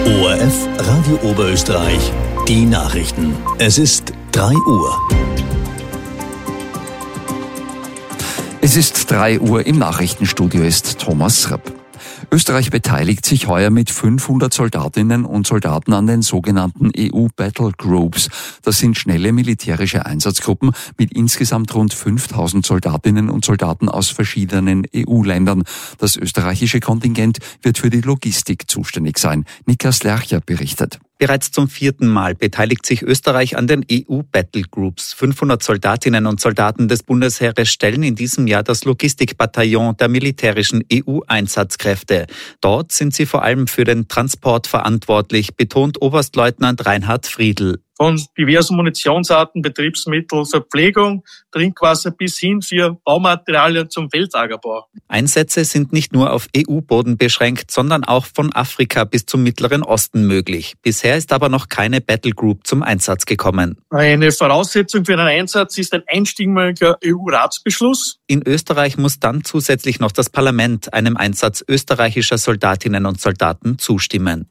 ORF Radio Oberösterreich, die Nachrichten. Es ist 3 Uhr. Es ist 3 Uhr, im Nachrichtenstudio ist Thomas Rapp. Österreich beteiligt sich heuer mit 500 Soldatinnen und Soldaten an den sogenannten EU Battle Groups. Das sind schnelle militärische Einsatzgruppen mit insgesamt rund 5000 Soldatinnen und Soldaten aus verschiedenen EU-Ländern. Das österreichische Kontingent wird für die Logistik zuständig sein. Nikas Lercher berichtet. Bereits zum 4. Mal beteiligt sich Österreich an den EU Battle Groups. 500 Soldatinnen und Soldaten des Bundesheeres stellen in diesem Jahr das Logistikbataillon der militärischen EU-Einsatzkräfte. Dort sind sie vor allem für den Transport verantwortlich, betont Oberstleutnant Reinhard Friedl. Von diversen Munitionsarten, Betriebsmittel, Verpflegung, Trinkwasser bis hin für Baumaterialien zum Feldlagerbau. Einsätze sind nicht nur auf EU-Boden beschränkt, sondern auch von Afrika bis zum Mittleren Osten möglich. Bisher ist aber noch keine Battle Group zum Einsatz gekommen. Eine Voraussetzung für einen Einsatz ist ein einstimmiger EU-Ratsbeschluss. In Österreich muss dann zusätzlich noch das Parlament einem Einsatz österreichischer Soldatinnen und Soldaten zustimmen.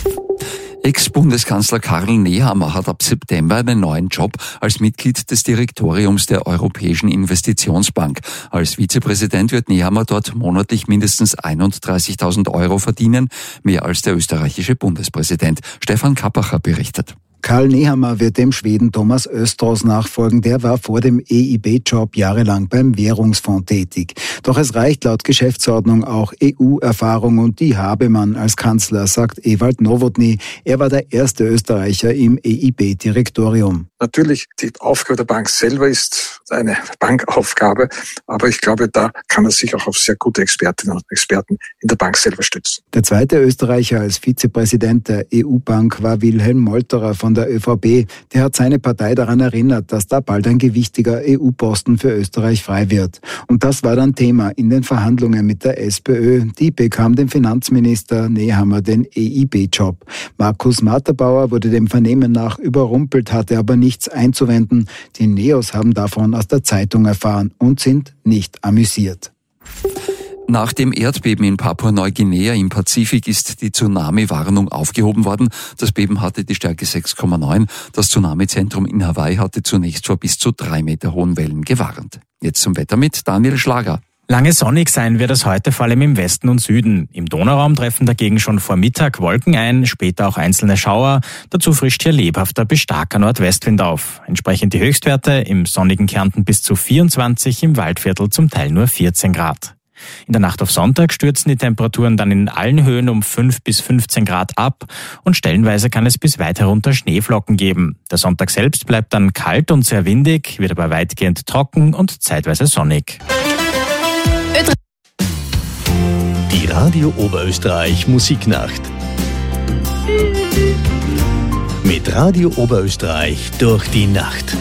Ex-Bundeskanzler Karl Nehammer hat ab September einen neuen Job als Mitglied des Direktoriums der Europäischen Investitionsbank. Als Vizepräsident wird Nehammer dort monatlich mindestens 31.000 Euro verdienen, mehr als der österreichische Bundespräsident. Stefan Kappacher berichtet. Karl Nehammer wird dem Schweden Thomas Östros nachfolgen. Der war vor dem EIB-Job jahrelang beim Währungsfonds tätig. Doch es reicht laut Geschäftsordnung auch EU-Erfahrung und die habe man als Kanzler, sagt Ewald Nowotny. Er war der erste Österreicher im EIB-Direktorium. Natürlich, die Aufgabe der Bank selber ist eine Bankaufgabe, aber ich glaube, da kann er sich auch auf sehr gute Expertinnen und Experten in der Bank selber stützen. Der zweite Österreicher als Vizepräsident der EU-Bank war Wilhelm Molterer von der ÖVP. Der hat seine Partei daran erinnert, dass da bald ein gewichtiger EU-Posten für Österreich frei wird. Und das war dann Thema in den Verhandlungen mit der SPÖ. Die bekam dem Finanzminister Nehammer den EIB-Job. Markus Materbauer wurde dem Vernehmen nach überrumpelt, hatte aber nichts einzuwenden. Die Neos haben davon aus der Zeitung erfahren und sind nicht amüsiert. Nach dem Erdbeben in Papua-Neuguinea im Pazifik ist die Tsunami-Warnung aufgehoben worden. Das Beben hatte die Stärke 6,9. Das Tsunami-Zentrum in Hawaii hatte zunächst vor bis zu 3 Meter hohen Wellen gewarnt. Jetzt zum Wetter mit Daniel Schlager. Lange sonnig sein wird es heute, vor allem im Westen und Süden. Im Donauraum treffen dagegen schon vor Mittag Wolken ein, später auch einzelne Schauer. Dazu frischt hier lebhafter bis starker Nordwestwind auf. Entsprechend die Höchstwerte im sonnigen Kärnten bis zu 24, im Waldviertel zum Teil nur 14 Grad. In der Nacht auf Sonntag stürzen die Temperaturen dann in allen Höhen um 5 bis 15 Grad ab und stellenweise kann es bis weit herunter Schneeflocken geben. Der Sonntag selbst bleibt dann kalt und sehr windig, wird aber weitgehend trocken und zeitweise sonnig. Die Radio Oberösterreich Musiknacht. Mit Radio Oberösterreich durch die Nacht.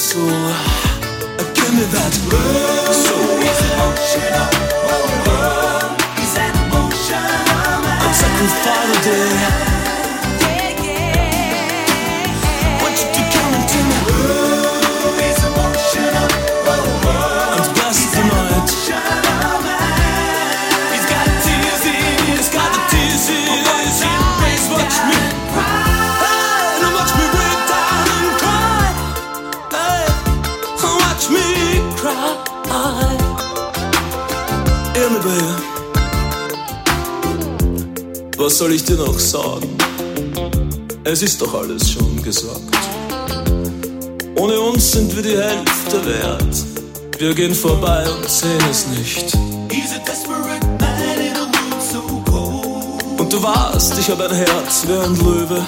so. Give me that so. I'm sacrificing day. Want you to come into me. I'm blessed tonight. He's got tears in, he's got the tears in his eyes. Watch me cry, and watch me break down and cry. Hey, watch me cry. Hear me, baby. Was soll ich dir noch sagen? Es ist doch alles schon gesagt. Ohne uns sind wir die Hälfte wert. Wir gehen vorbei und sehen es nicht. Und du warst, ich hab ein Herz wie ein Löwe.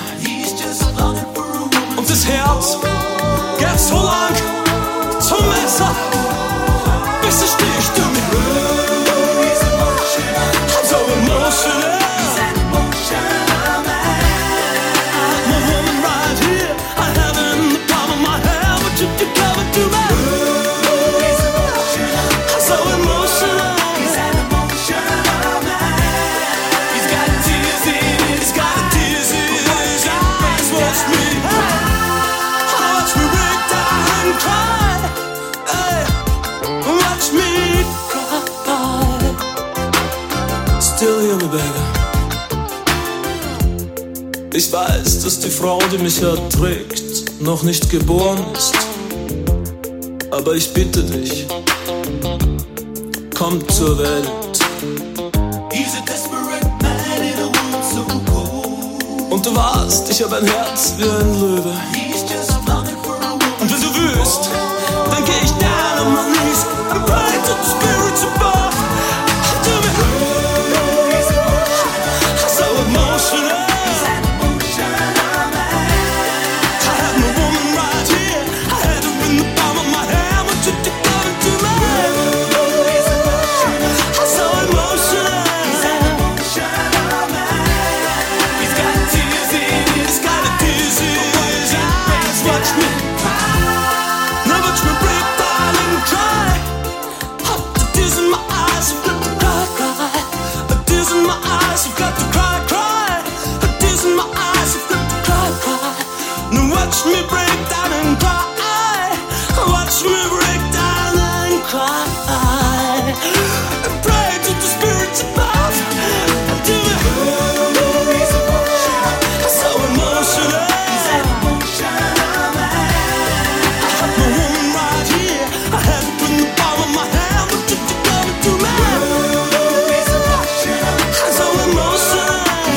Und das Herz geht so lang zum Messer, bis es sticht in mir. I'm so emotional. Ich weiß, dass die Frau, die mich erträgt, noch nicht geboren ist. Aber ich bitte dich, komm zur Welt. Und du warst, ich hab ein Herz wie ein Löwe. Und wenn du willst, dann geh ich down on my knees and pray to the spirits above. Do me so emotional. Watch me break down and cry. Watch me break down and cry. And pray to the spirits above. Do it so emotional. I have my woman right here. I had it in the palm of my hand. But you coming to me. So emotional.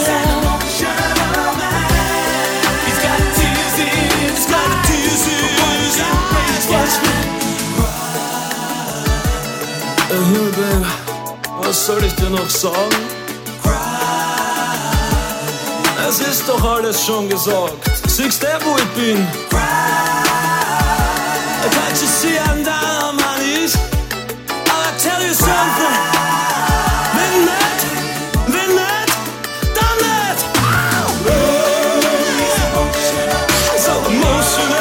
Hey, babe, was soll ich dir noch sagen? Es ist doch alles schon gesagt. Siehst du, wo ich bin? Can't you see I'm down on my knees? I'll tell you something. Wenn nicht, dann nicht. So emotional.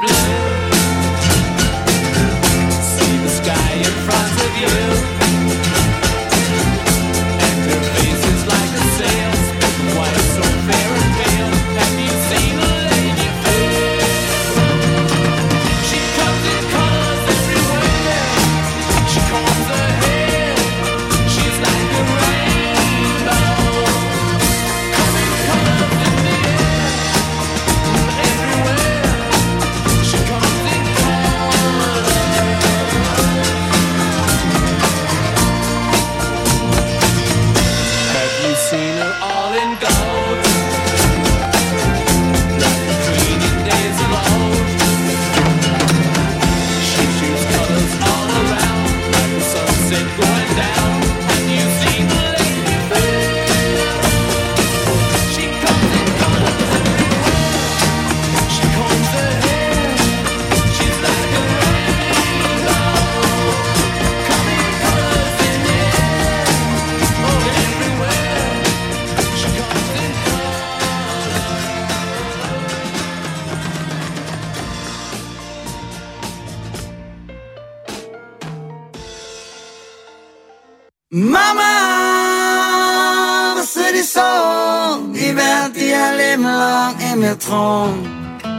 Mama, was soll ich sagen? Ich werd dir ein Leben lang in mir tragen.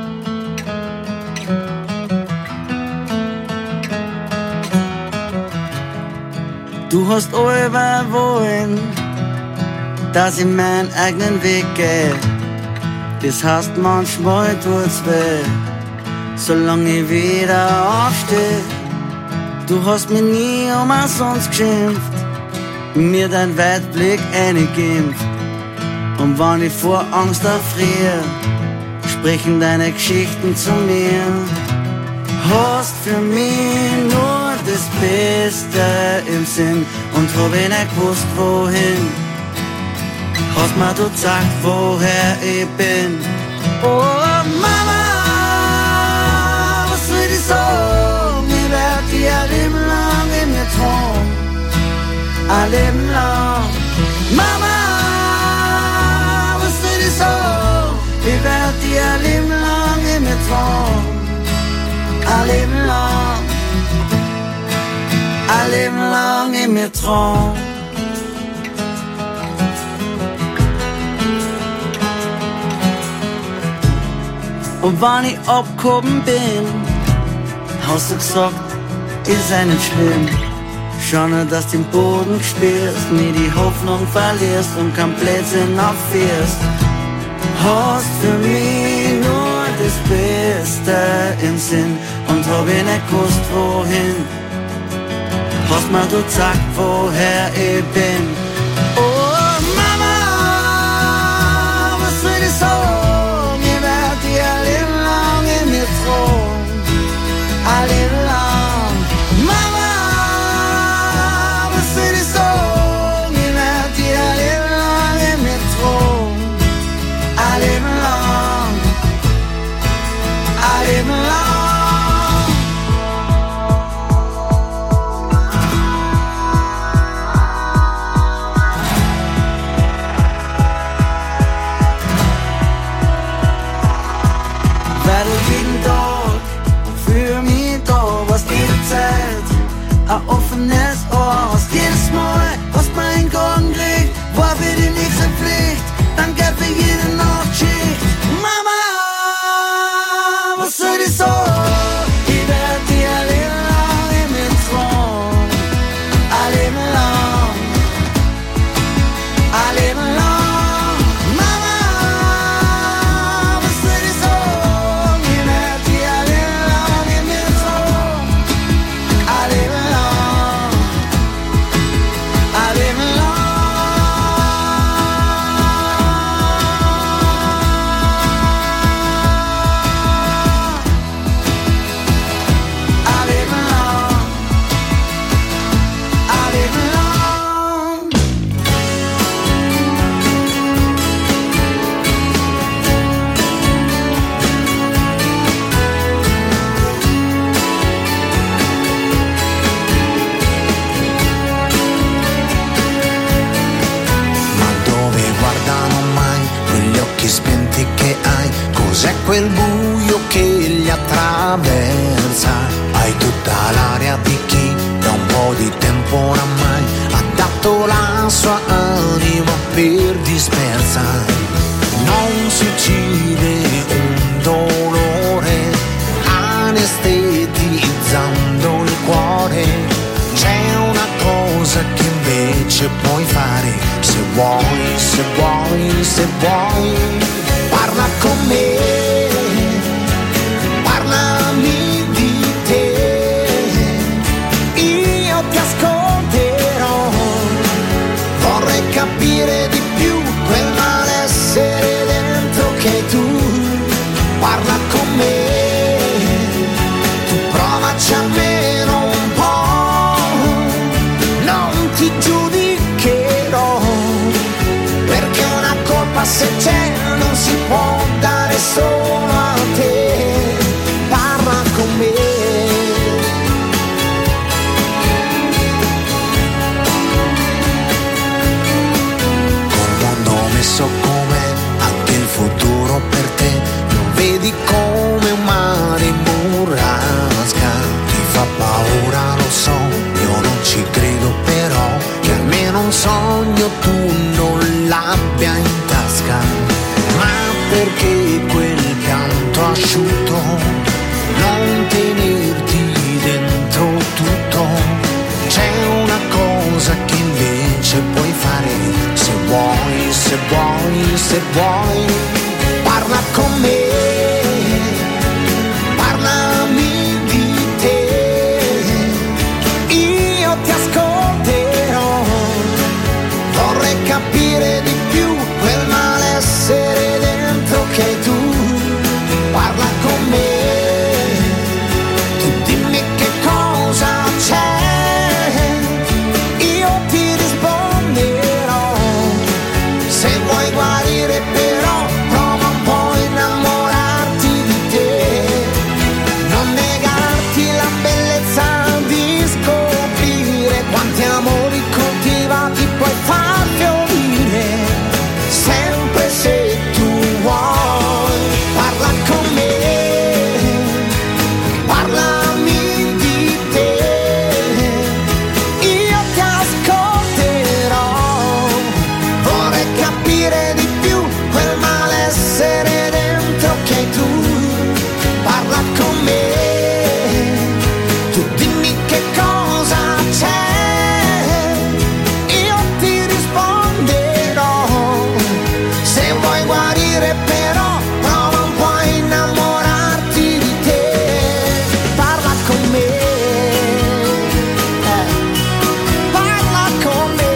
Du hast alle wollen, dass ich meinen eigenen Weg gehe. Das heißt, manchmal tut's weh, solange ich wieder aufsteh. Du hast mir nie umsonst geschimpft, mir dein Weitblick eingeimpft. Und wenn ich vor Angst erfriere, sprechen deine Geschichten zu mir. Hast für mich nur das Beste im Sinn und hab ich nicht gewusst, wohin. Hast mir du gesagt, woher ich bin. Oh Mama, was soll ich sagen? Ich werd dir ein Leben lang in mir tragen. Ein Leben lang. Mama, was soll ich sagen? Ich werd dir ein Leben lang in mir tragen. Ein Leben lang. Ein Leben lang in mir tragen. Und wenn ich abgehoben bin, hast du gesagt, ist ja nicht schlimm. Schau nur, dass du den Boden spürst, nie die Hoffnung verlierst und kein Blödsinn aufführst. Hast für mich nur das Beste im Sinn und hab ich nicht gewusst, wohin. Hast mir du gesagt, woher ich bin. Oh Mama, was soll ich sagen? Ich werd dir ein Leben lang in mir tragen. Ein Leben lang. Mama, was soll ich sagen? Ich werd dir ein Leben lang in mir tragen. Ein Leben lang. Ein Leben lang. Ein offenes Ohr, hast jedes Mal, was mein Korn kriegt, war für die nächste Pflicht, danke für jede Nachtschicht. Mama, was soll ich sagen? Ich werd dir ein Leben lang in mir tragen. Ein Leben lang. Ein Leben lang. Mama, was soll ich sagen? Ich werd dir ein Leben lang in mir tragen. Ein Leben lang. traversa. Hai tutta l'aria di chi da un po' di tempo oramai ha dato la sua anima per dispersa. Non si uccide un dolore anestetizzando il cuore. C'è una cosa che invece puoi fare, se vuoi, se vuoi, se vuoi. Parla con me, parlami di te, io ti ascolterò. Vorrei capire di più quel malessere dentro che hai tu. Parla con me, tu provaci almeno un po', non ti giudicherò, perché una colpa se c'è non si può dare solo a te. Parla con me. Col mondo messo com'è, anche il futuro per te lo vedi come un mare in burrasca. Ti fa paura, lo so, io non ci credo, però che almeno un sogno tu non l'abbia in tasca. Ma perché quel pianto asciutto non tenerti dentro tutto? C'è una cosa che invece puoi fare, se vuoi, se vuoi, se vuoi. Parla con me, parlami di te, io ti ascolterò. Vorrei capire di più quel malessere dentro che hai tu. Parla con me, tu dimmi che cosa c'è, io ti risponderò. Se vuoi guarire però prova un po' a innamorarti di te, non negarti la bellezza di scoprire quanti amori coltivati puoi far fiorire, sempre se tu vuoi. Parla con me, parlami di te, io ti ascolterò. Vorrei capire di più quel malessere dentro che hai tu. Parla con me, tu dimmi che cosa c'è, io ti risponderò. Se vuoi guarire però prova un po' a innamorarti di te. Parla con me, parla con me.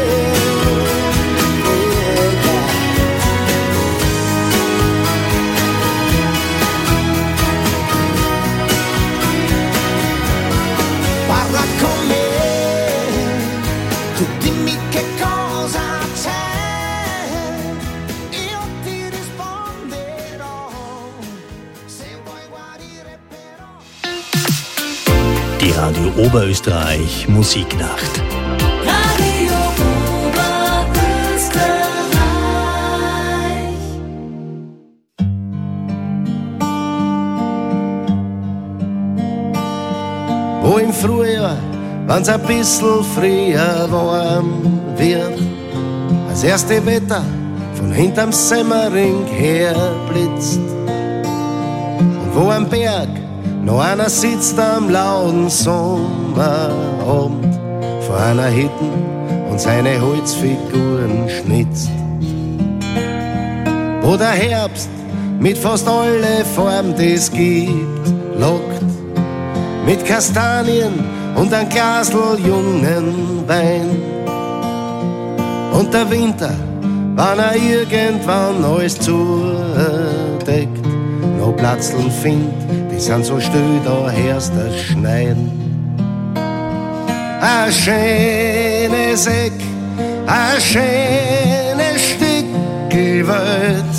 Parla con me, tu dimmi che cosa c'è, io ti risponderò. Se vuoi guarire però. Die Radio Oberösterreich Musiknacht. Radio Oberösterreich. Wo im Frühjahr, wenn's ein bisschen früher warm wird, das erste Wetter von hinterm Semmering her blitzt. Und wo am Berg noch einer sitzt am lauen Sommerabend vor einer Hütte und seine Holzfiguren schnitzt. Wo der Herbst mit fast alle Formen, die es gibt, lockt. Mit Kastanien und ein Glasl jungen Wein. Und der Winter, wenn irgendwann alles zudeckt, noch Platzln findet, die sind so still, da hörst das Schneien. Ein schönes Eck, ein schönes Stückel Welt.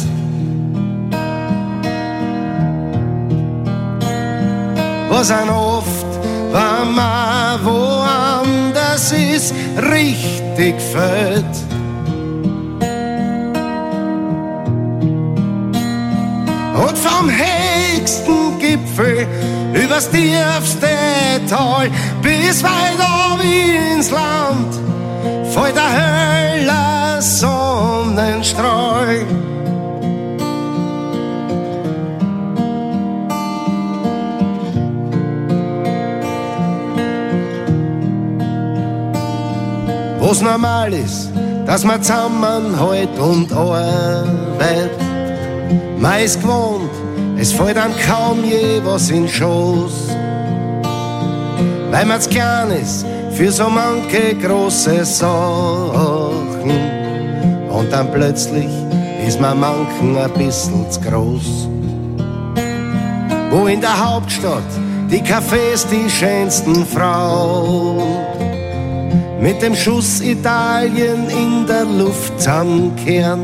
Was an oft, wenn man woanders ist, richtig fällt. Und vom höchsten Gipfel übers tiefste Tal, bis weit ab ins Land, fällt der heller Sonnenstrahl. Was normal ist, dass man zusammenhält und arbeitet. Man ist gewohnt, es fällt einem kaum je was in den Schoß. Weil man zu klein ist für so manche große Sachen. Und dann plötzlich ist man manchen ein bisschen zu groß. Wo in der Hauptstadt die Cafés die schönsten Frauen mit dem Schuss Italien in der Luft zusammenkehren.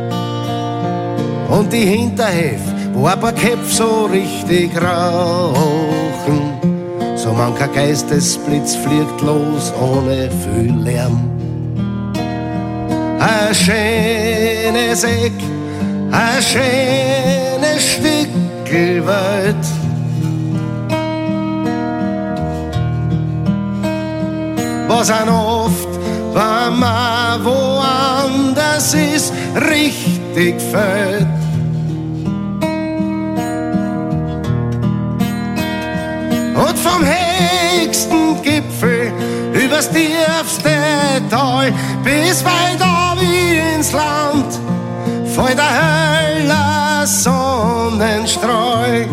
Und die Hinterhälfte, wo ein paar Köpfe so richtig rauchen, so mancher Geistesblitz fliegt los ohne viel Lärm. Ein schönes Eck, ein schönes Stückel Welt. Was an oft, wenn man woanders ist, richtig fällt. Und vom höchsten Gipfel übers tiefste Tal bis weit ab ins Land fällt der heller Sonnenstrahl.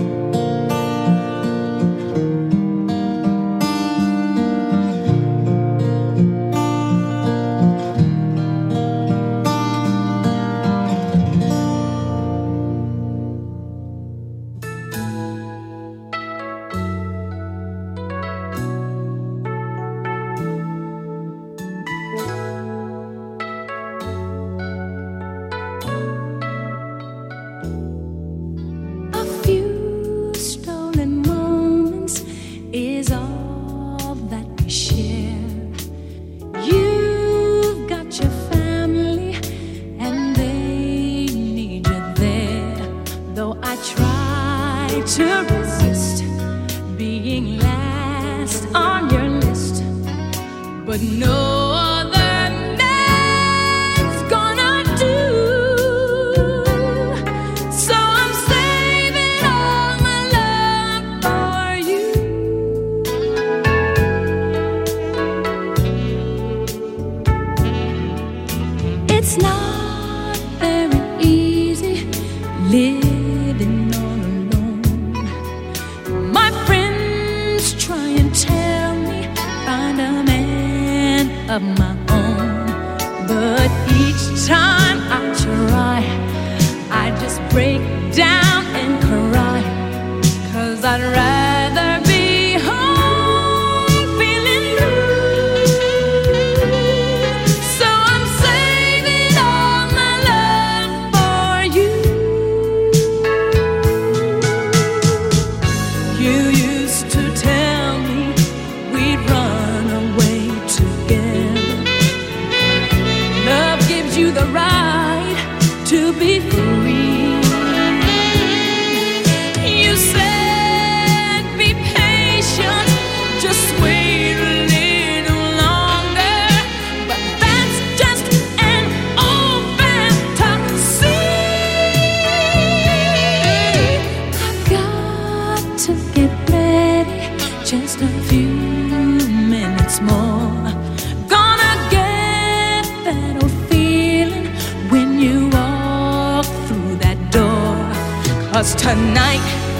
Tonight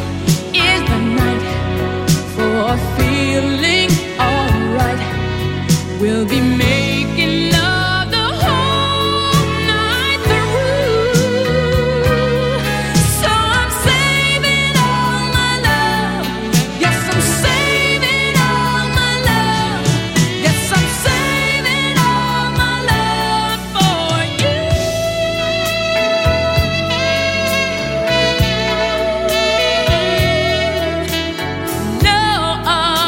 is the night for feeling alright. We'll be making love the whole night through. So I'm saving all my love. Yes, I'm saving all my love. Yes, I'm saving all my love for you. No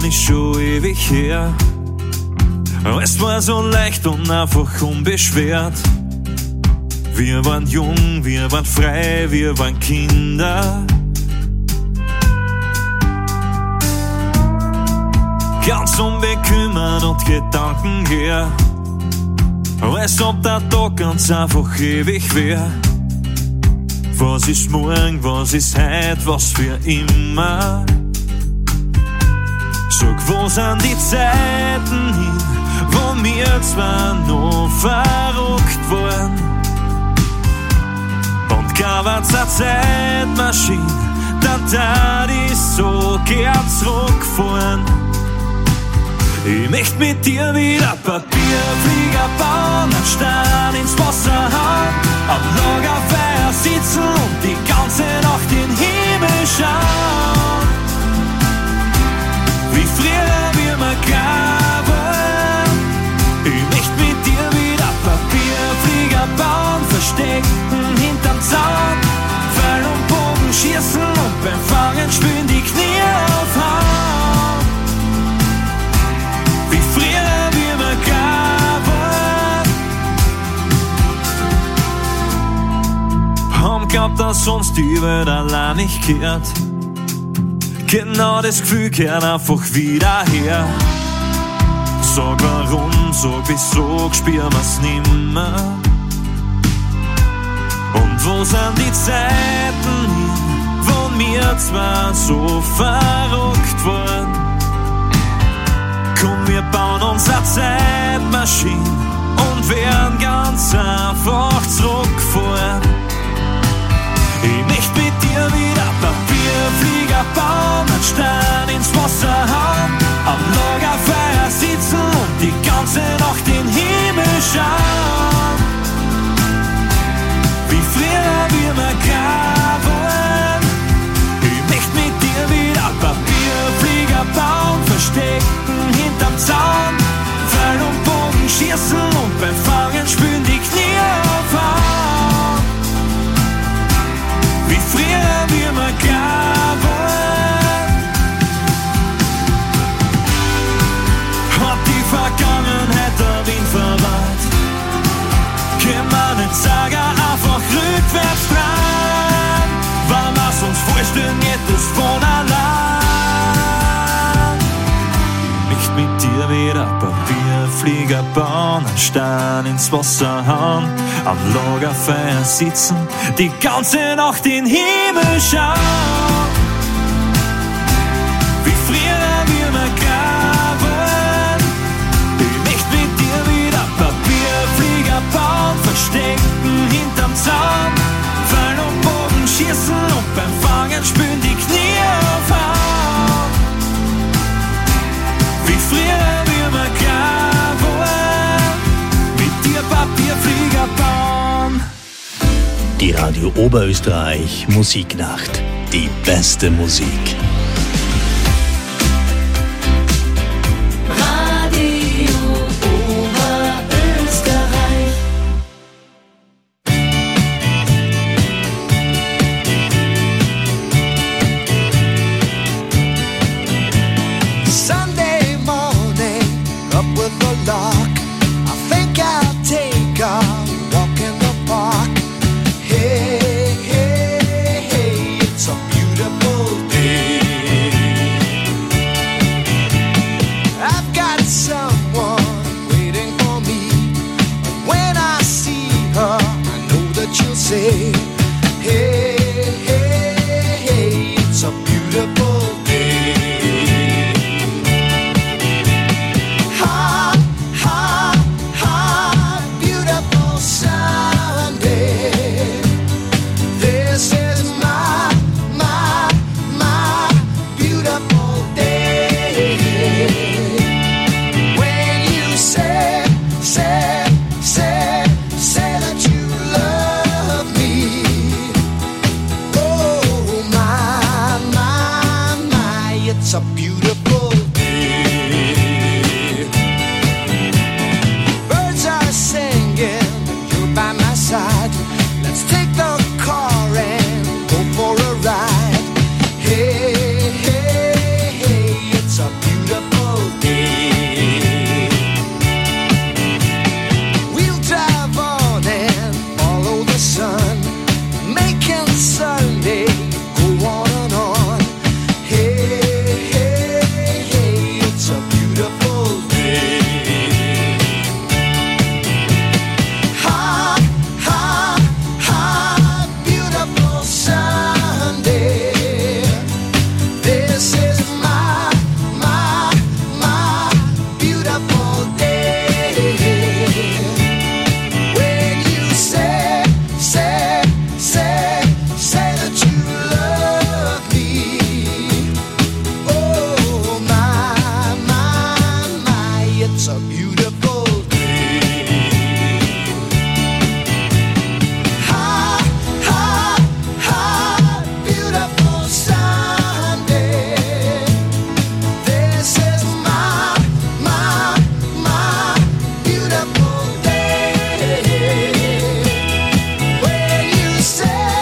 ist schon ewig her. Es war so leicht und einfach unbeschwert. Wir waren jung, wir waren frei, wir waren Kinder. Ganz unbekümmert und gedankenleer. Als ob der Tag ganz einfach ewig wär. Was ist morgen, was ist heut, was für immer? Sag, wo sind die Zeiten hin, wo wir zwar noch verrückt waren? Und gab's eine Zeitmaschine, dann tat ich so gern zurückfahren. Ich möcht mit dir wieder Papierflieger bauen, einen Stern ins Wasser hauen, am Lagerfeuer sitzen und die ganze Nacht in den Himmel schauen. Wie früher wir mal gaben. Ich möcht mit dir wieder Papierflieger bauen, verstecken hinterm Zaun, Pfeil und Bogen schießen und beim Fangen spülen die Knie aufhauen. Wie früher wir mal gaben. Haben glaubt, dass uns die Welt allein nicht kehrt. Genau das Gefühl kehrt einfach wieder her. Sag warum, sag wieso, spüren wir's nimmer. Und wo sind die Zeiten hin, wo wir zwar so verrückt waren? Komm, wir bauen uns eine Zeitmaschine und werden ganz einfach zurückfahren. Ich möcht mit dir wieder Papierflieger bauen, einen Stern ins Wasser hauen, am Lagerfeuer sitzen und die ganze Nacht in den Himmel schauen. Wie früher wir mal gaben. Ich möcht mit dir wieder Papierflieger bauen, verstecken hinterm Zaun, Pfeil und Bogen schießen und beim Fangen spülen die Knie aufhauen. Wie früher wir mal gaben. Hat die Vergangenheit der Wind verwahrt. Können wir nicht sagen, einfach rückwärts dran. Wenn wir's uns vorstellen, geht es von allein. Nicht mit dir wieder Papierflieger bauen, einen Stern ins Wasser hauen, am Lagerfeuer sitzen, die ganze Nacht in den Himmel schauen. Wie früher wir mal gaben. Ich möcht mit dir wieder Papierflieger bauen, verstecken hinterm Zaun, Pfeil und Bogen schießen und beim Fangen spülen die Knie aufhauen. Wie früher wir mal gaben. Mit dir Papierflieger bauen. Die Radio Oberösterreich Musiknacht. Die beste Musik. Radio Oberösterreich. Sunday morning, up with the lark. I think I'll take a walk in the park. Hey, hey, hey, it's a beautiful day. I've got someone waiting for me. And when I see her, I know that she'll say, hey, hey, hey, it's a beautiful day. Hot, hot, hot, beautiful Sunday. This is my beautiful day. When you say that you love me, say that you love me. Oh my, my, my, it's a beautiful day. Ha, ha, ha, beautiful Sunday. This is my beautiful day. When you say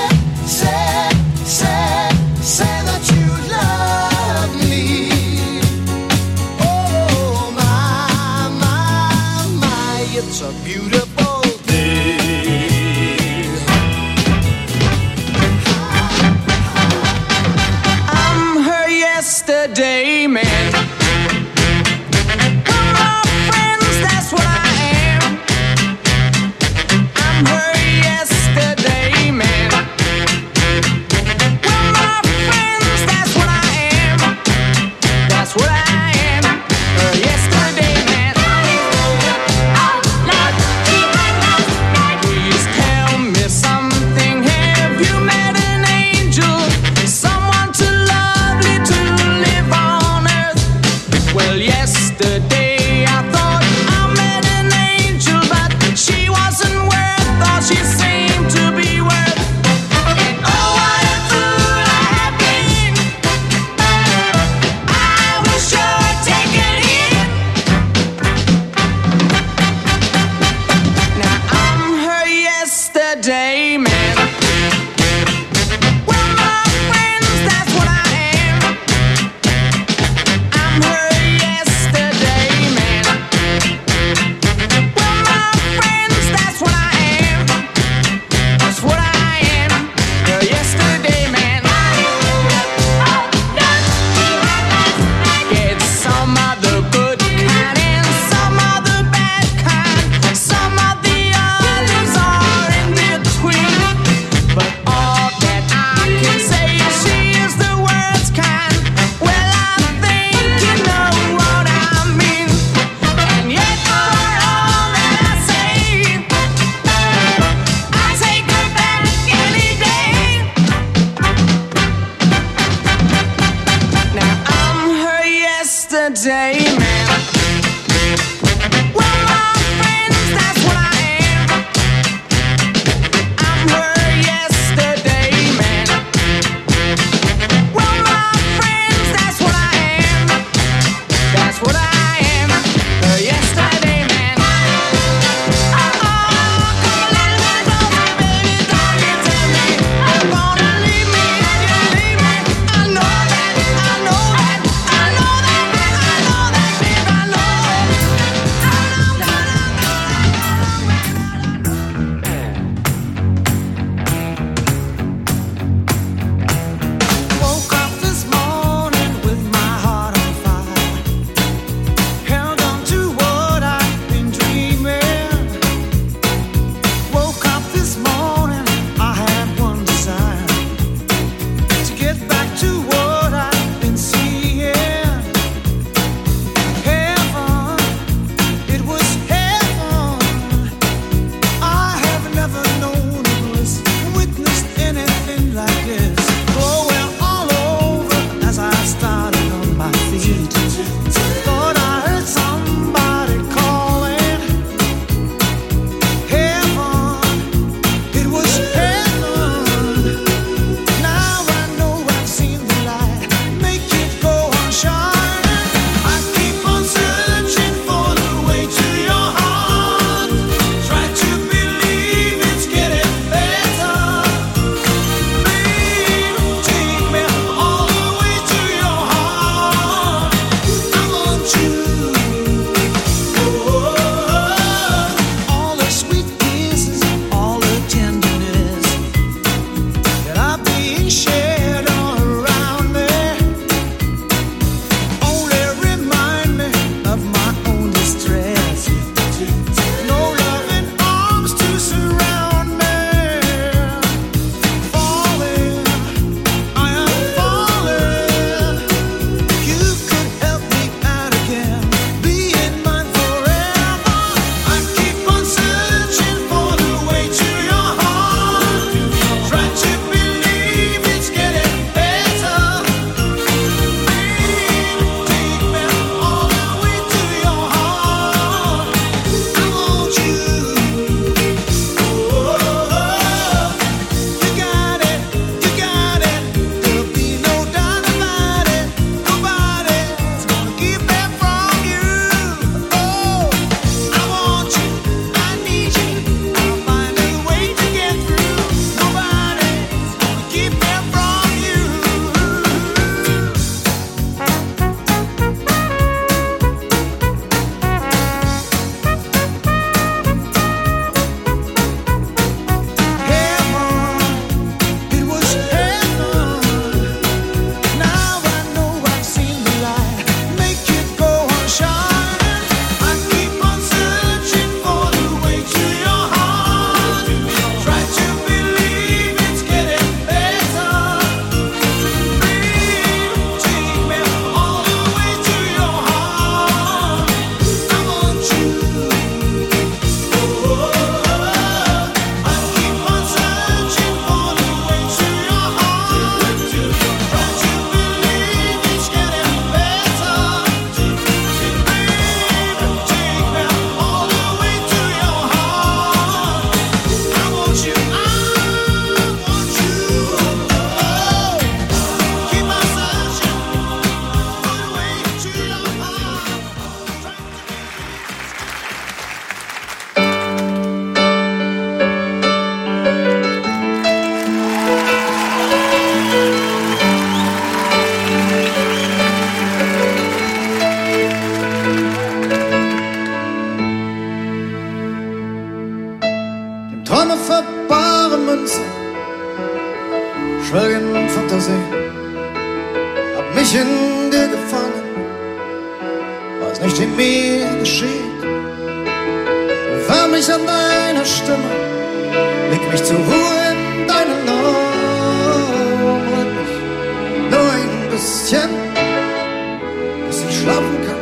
schwelg in Fantasie, hab mich in dir gefangen, weiß nicht, wie mir geschieht, wärm mich an deiner Stimme, leg mich zur Ruhe in deinen Arm, halt mich nur ein bisschen, bis ich schlafen kann.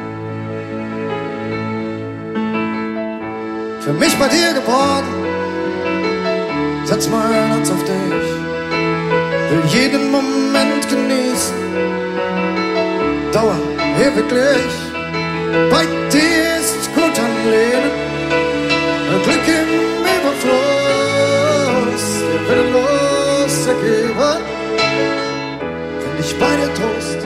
Für mich bei dir geboren, setz mein Herz auf dich, will jeden Moment genießen, Dauer ewiglich. Bei dir ist gut am Leben, Glück im Überfluss, der willenlos ergeben, find ich bei dir Trost.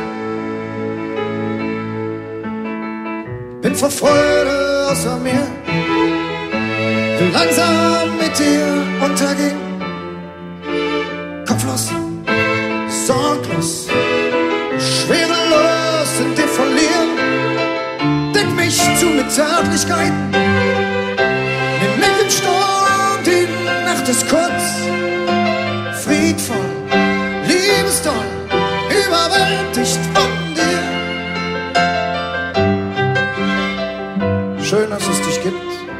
Bin vor Freude außer mir, will langsam mit dir untergehen, kopflos, sorglos, schwerelos in dir verlieren. Deck mich zu mit Zärtlichkeiten, nimm mich im Sturm, die Nacht ist kurz, friedvoll, liebestoll, überwältigt von dir. Schön, dass es dich gibt.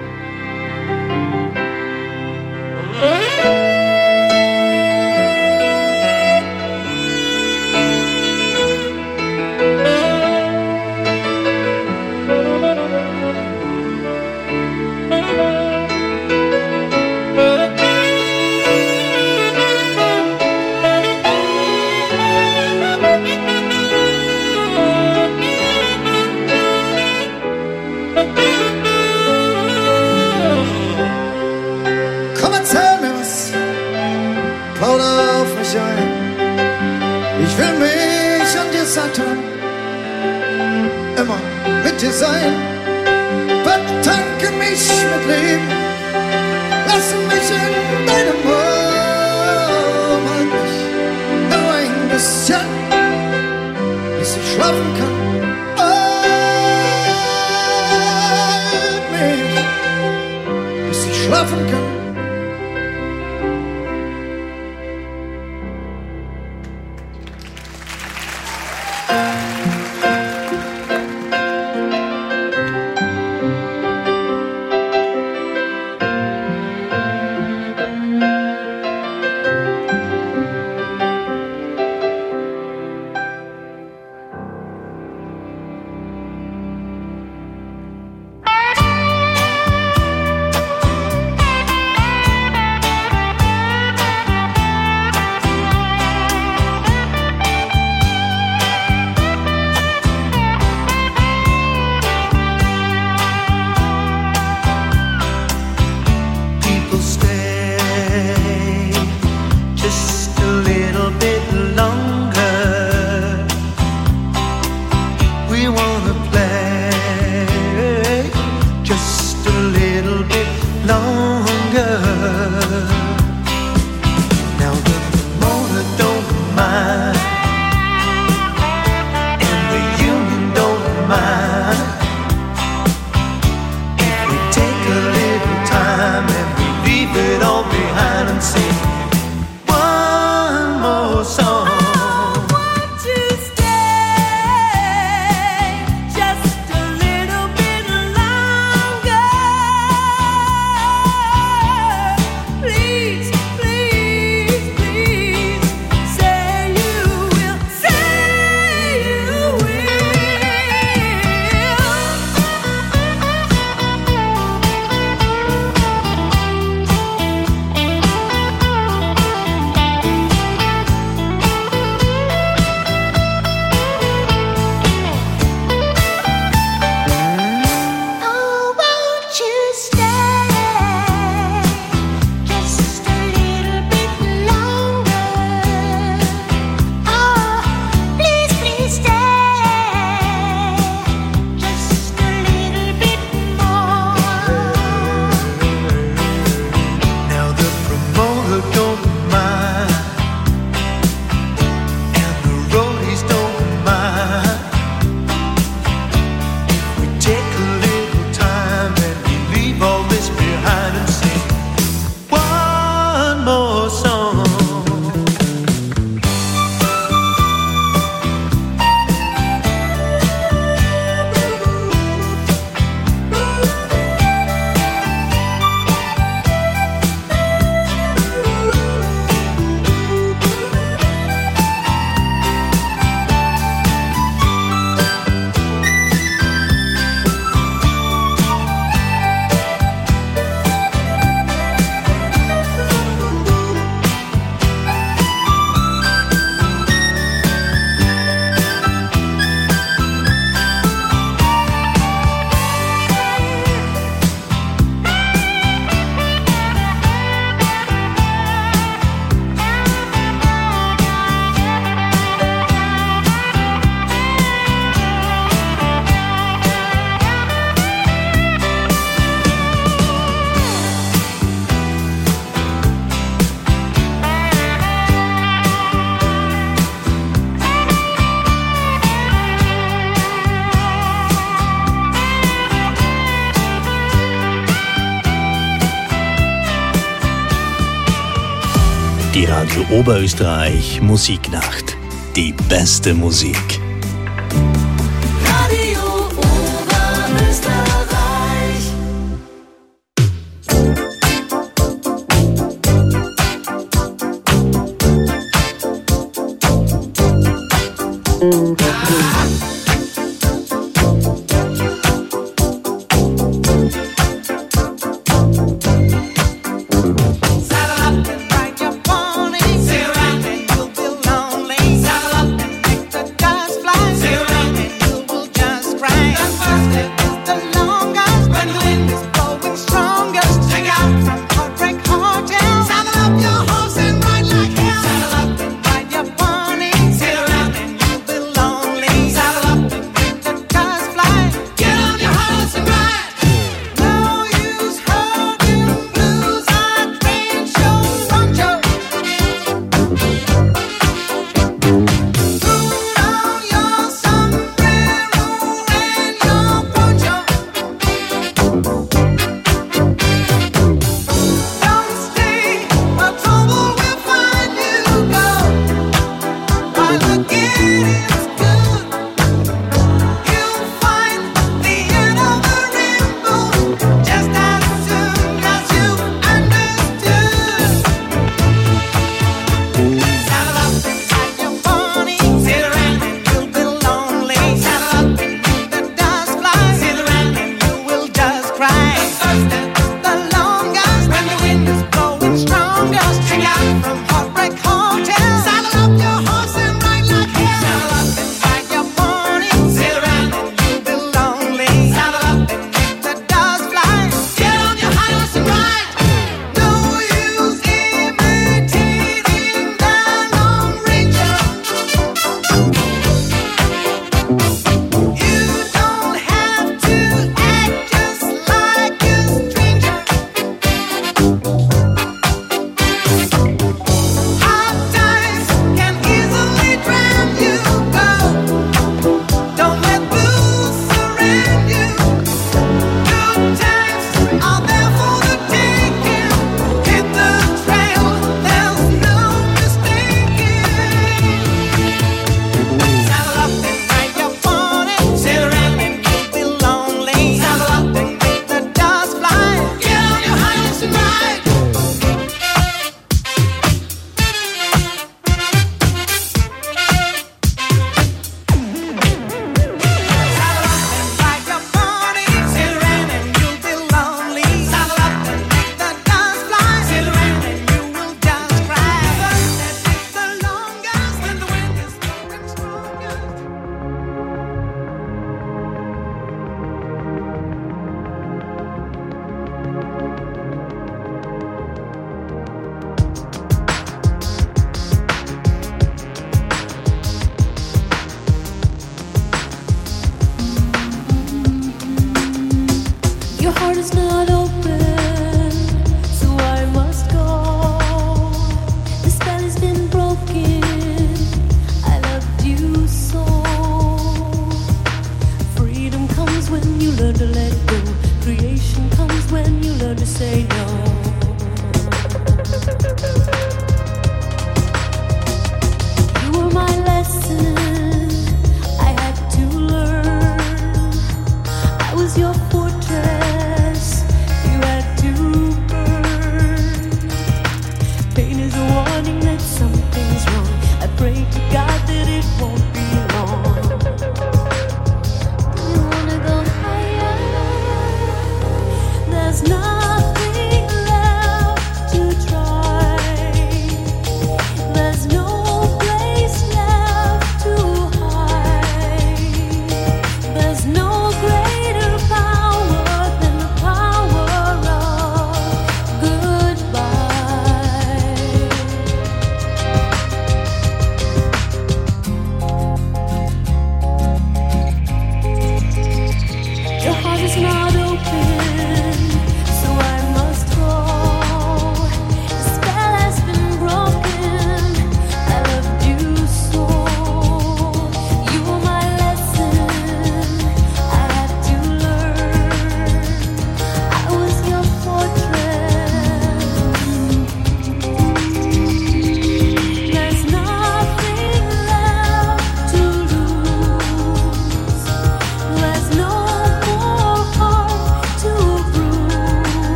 Ich will mich an dir satt hören, immer mit dir sein. Betanke mich mit Leben, lass mich in deinem Arm, halt mich nur ein bisschen, bis ich schlafen kann. Halt mich, bis ich schlafen kann. Time and we leave it all behind and say, whoa. Radio Oberösterreich Musiknacht. Die beste Musik. Radio Oberösterreich. Saddle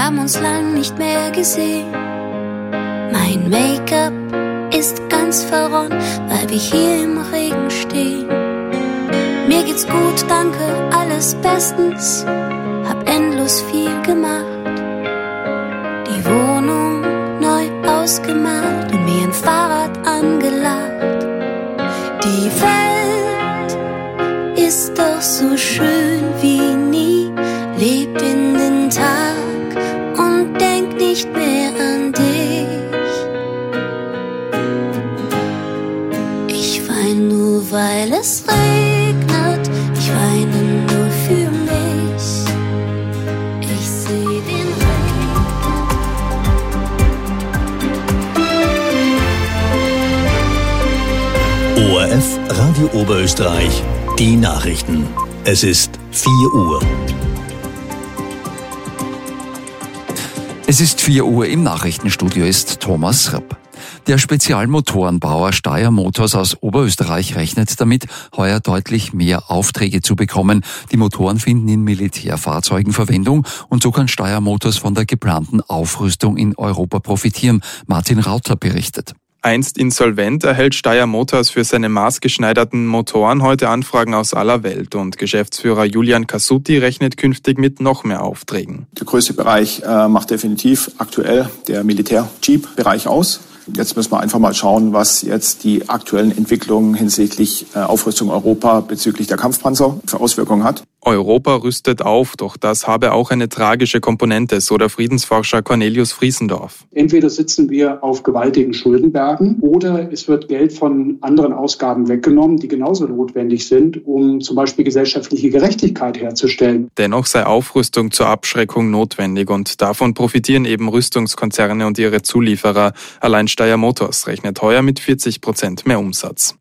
haben uns lang nicht mehr gesehen. Mein Make-up ist ganz verronnen, weil wir hier im Regen stehen. Mir geht's gut, danke, alles bestens. Hab endlos viel gemacht. Die Wohnung neu ausgemalt und mir ein Fahrrad angelacht. Die Welt ist doch so schön wie nie. Leb in den Tag und denk nicht mehr an dich. Ich weine nur, weil es regnet. Ich weine nur für mich. Ich seh den Regen. ORF Radio Oberösterreich. Die Nachrichten. Es ist 4 Uhr. Es ist 4 Uhr, im Nachrichtenstudio ist Thomas Rapp. Der Spezialmotorenbauer Steyr Motors aus Oberösterreich rechnet damit, heuer deutlich mehr Aufträge zu bekommen. Die Motoren finden in Militärfahrzeugen Verwendung und so kann Steyr Motors von der geplanten Aufrüstung in Europa profitieren. Martin Rauter berichtet. Einst insolvent, erhält Steyr Motors für seine maßgeschneiderten Motoren heute Anfragen aus aller Welt und Geschäftsführer Julian Casutti rechnet künftig mit noch mehr Aufträgen. Der größte Bereich macht definitiv aktuell der Militär-Jeep-Bereich aus. Jetzt müssen wir einfach mal schauen, was jetzt die aktuellen Entwicklungen hinsichtlich Aufrüstung Europa bezüglich der Kampfpanzer für Auswirkungen hat. Europa rüstet auf, doch das habe auch eine tragische Komponente, so der Friedensforscher Cornelius Friesendorf. Entweder sitzen wir auf gewaltigen Schuldenbergen oder es wird Geld von anderen Ausgaben weggenommen, die genauso notwendig sind, um zum Beispiel gesellschaftliche Gerechtigkeit herzustellen. Dennoch sei Aufrüstung zur Abschreckung notwendig und davon profitieren eben Rüstungskonzerne und ihre Zulieferer. Allein Steyr Motors rechnet heuer mit 40% mehr Umsatz.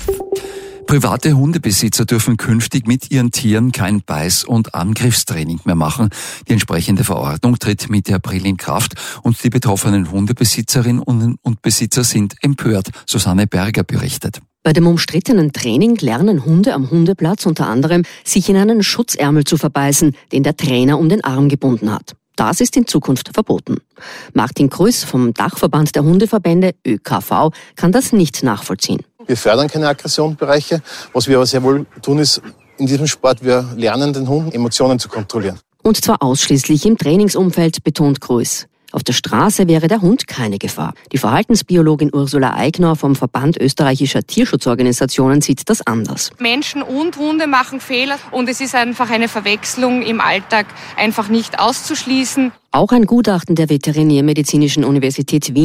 Private Hundebesitzer dürfen künftig mit ihren Tieren kein Beiß- und Angriffstraining mehr machen. Die entsprechende Verordnung tritt Mitte April in Kraft und die betroffenen Hundebesitzerinnen und Besitzer sind empört. Susanne Berger berichtet. Bei dem umstrittenen Training lernen Hunde am Hundeplatz unter anderem, sich in einen Schutzärmel zu verbeißen, den der Trainer um den Arm gebunden hat. Das ist in Zukunft verboten. Martin Krüss vom Dachverband der Hundeverbände ÖKV kann das nicht nachvollziehen. Wir fördern keine Aggressionsbereiche. Was wir aber sehr wohl tun, ist in diesem Sport, wir lernen den Hunden, Emotionen zu kontrollieren. Und zwar ausschließlich im Trainingsumfeld, betont Krüss. Auf der Straße wäre der Hund keine Gefahr. Die Verhaltensbiologin Ursula Eigner vom Verband österreichischer Tierschutzorganisationen sieht das anders. Menschen und Hunde machen Fehler und es ist einfach eine Verwechslung im Alltag einfach nicht auszuschließen. Auch ein Gutachten der Veterinärmedizinischen Universität Wien